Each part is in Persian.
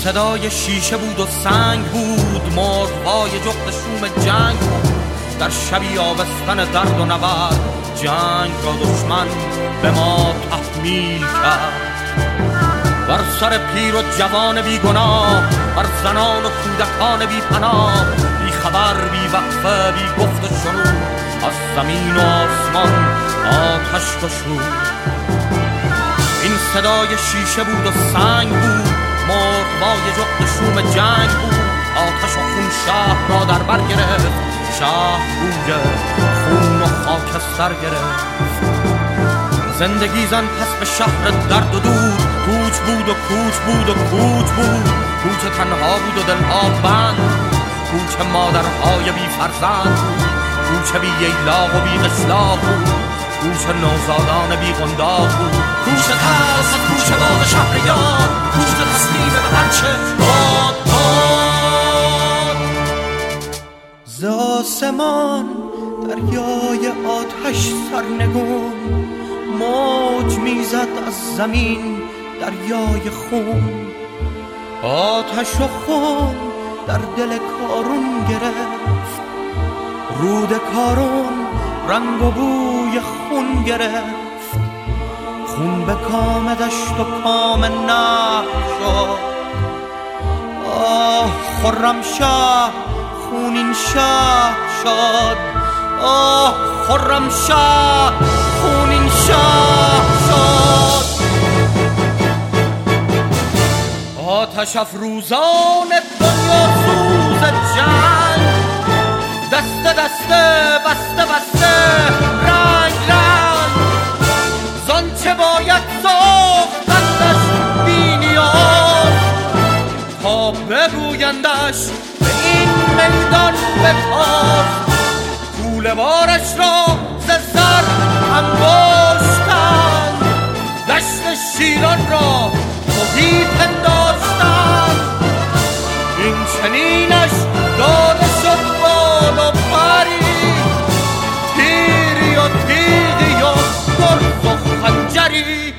صدای شیشه بود و سنگ بود، مرغ‌های جغد شوم جنگ بود. در شبی آبستن درد و نبرد، جنگ را دشمن به ما تحمیل کرد. بر سر پیر و جوان بی گناه، بر زنان و کودکان بی پناه، بی خبر بی وقفه بی گفت و شنود، از زمین و آسمان آتش گشود. این صدای شیشه بود و سنگ بود، مرغ‌های جغد شوم جنگ بود. آتش و خون شهر را در بر گرفت، شهر بوی خون و خاکستر گرفت. زندگی زن پس به شهر درد و دود، کوچ بود و کوچ بود و کوچ بود. کوچ تنها بود و دلها بند، کوچ مادرهای بی فرزند بود. کوچ بی ییلاق و بی قشلاق بود، کوچ نوزادان بی قنداق بود. کوچ ترس از کوچ باغ شهریار، کوچ تسلیم به هرچه باد باد. ز آسمان دریای آتش سرنگون، موج میزد از زمین دریای خون. آتش و خون در دل کارون گرفت، رود کارون رنگ و بوی خون گرفت. خون به کام دشت و کام نه شد. آه خرمشاه خونین شاه شد. آه خرمشاه خونین شاه شد. آتش افروزان دنیا سوز جنگ، دسته دسته بسته بسته رنگ رنگ. زانچه باید ساختندش بی نیاز، تا بگویندش به این میدان بپاس. کوله بارش را ز سر انباشتند، دشت شیران را تهی پنداشتند. این چنینش داده شد بال و پری، تیری و تیغی و گرز و خنجری.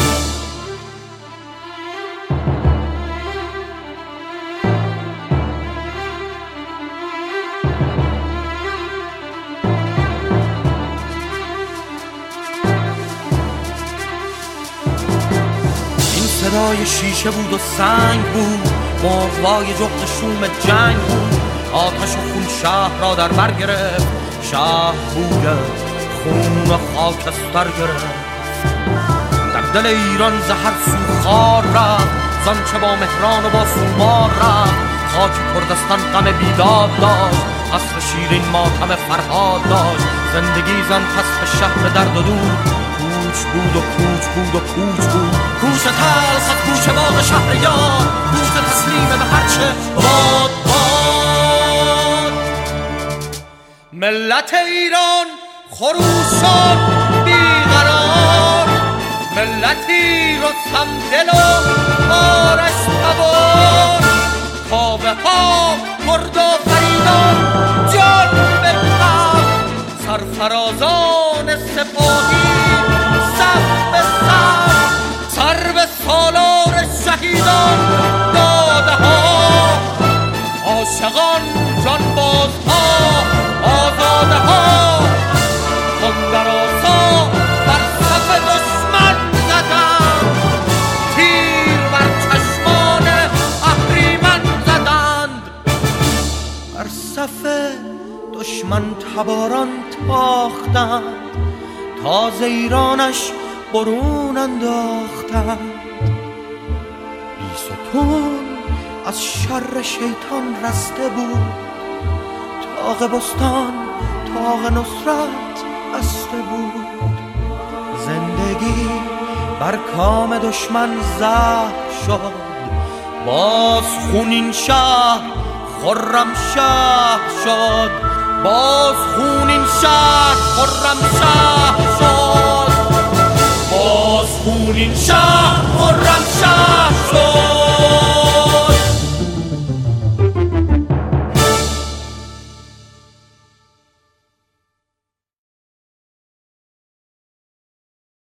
صدای شیشه بود و سنگ بود، مرغ‌های جغد شوم جنگ بود. آتش و خون شهر را در بر گرفت، شهر بوی خون و خاکستر گرفت. در دل ایران زهر سو خار رفت، زانچه با مهران و با سومار رفت. خاک کردستان غم بیداد داشت، عصر شیرین ماتم فرهاد داشت. زندگی زن پس به شهر درد و دود، کوچ بود و کوچ بود و کوچ بود. کوچ ترس از کوچ باغ شهریار، کوچ تسلیم به هرچه باد باد. ملت ایران خروشان بیقرار، ملتی رستم دل و آرش تبار. کاوه ها مرد و فریدان جان بکن، سرفرازان سپاهی صف به صف. سر به سالار شهیدان داده ها، عاشقان جانبازها آزاده ها. خندر آسا بر صف دشمن زدند، تیر بر چشمان اهریمن زدند. بر صف دشمن تباران تاختند، تا ز ایرانش برون انداختند. بیستون از شر شیطان رسته بود، طاق بستان طاق نصرت بسته بود. زندگی بر کام دشمن زهر شد، باز خونین شهر خرم شهر شد. باز خونین شهر خرم شهر شد. باز خونین شهر